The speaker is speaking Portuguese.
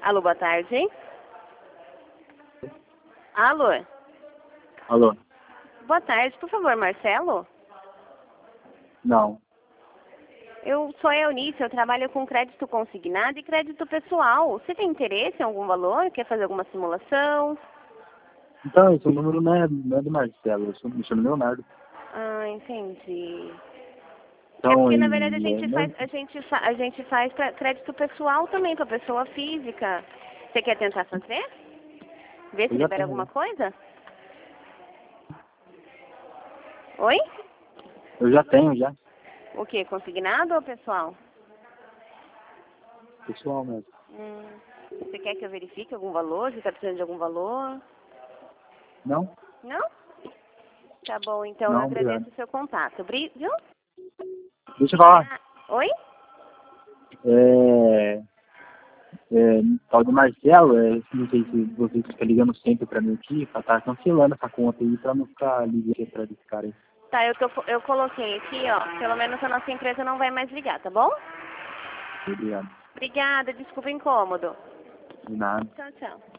Alô, boa tarde. Alô. Alô? Boa tarde, por favor, Marcelo? Não. Eu sou a Eunice, eu trabalho com crédito consignado e crédito pessoal. Você tem interesse em algum valor? Quer fazer alguma simulação? Então, esse número não é do Marcelo, me chamo Leonardo. Ah, entendi. É Então, porque, na verdade, a gente não, faz, a gente faz pra crédito pessoal também, para pessoa física. Você quer tentar fazer? Ver se eu já libera tenho, alguma né? coisa? Oi? Eu já tenho, já. O quê? Consignado ou pessoal? Pessoal mesmo. Você quer que eu verifique algum valor? Você está precisando de algum valor? Não? Não? Tá bom, então eu Não, agradeço obrigado. o seu contato. Viu? Deixa eu falar. Oi? É, tal do Marcelo, não sei se você fica ligando sempre pra mim aqui, pra estar cancelando essa conta aí, pra não ficar ligando pra esse cara aí. Tá, eu coloquei aqui, ó. Pelo menos a nossa empresa não vai mais ligar, tá bom? Obrigado. Obrigada, desculpa o incômodo. De nada. Tchau, tchau.